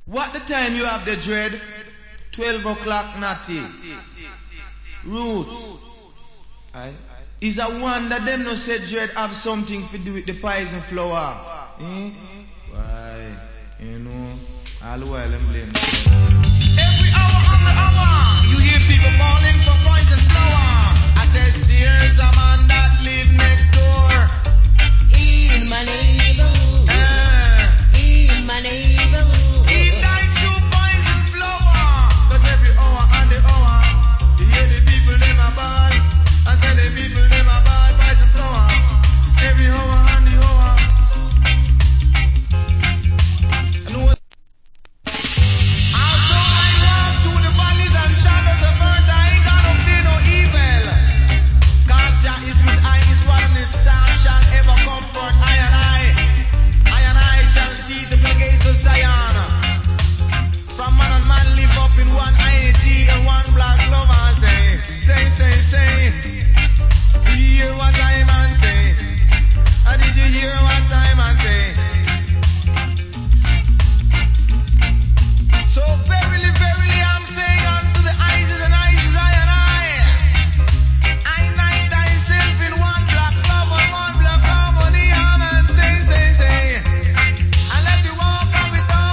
What the time you have the dread? 12 o'clock natty. Roots. Aye. Is a wonder them no say dread have something to do with the poison flower. Eh? Why? You know, all the while I'm blame.